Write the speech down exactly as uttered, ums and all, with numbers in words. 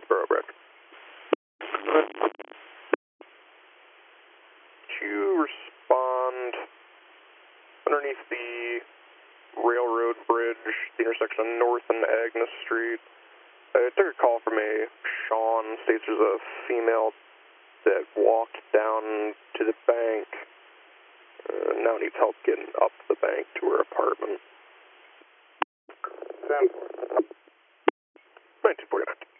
Thoroughbred. To respond underneath the railroad bridge, the intersection of North and Agnes Street. I took a call from a Sean, states there's a female that walked down to the bank, uh, now needs help getting up the bank to her apartment. ten. nineteen forty-nine.